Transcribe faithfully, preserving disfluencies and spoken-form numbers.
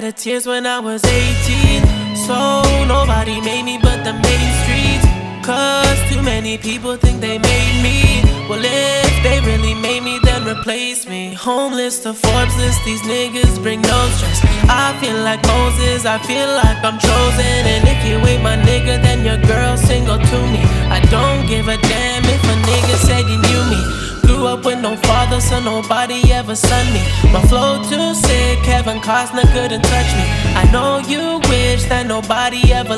shed of tears when I was eighteen. So nobody made me but the main streets. Cause too many people think they made me. Well, if they really made me, then replace me. Homeless to Forbes list, these niggas bring no stress. I feel like Moses, I feel like I'm chosen. And if you ain't my nigga, then your girl single to me. I don't give a damn if a nigga said he knew me. Grew up with no father, so nobody ever son me. My flow too sick, Kevin Costner couldn't touch me. I know you wish that nobody ever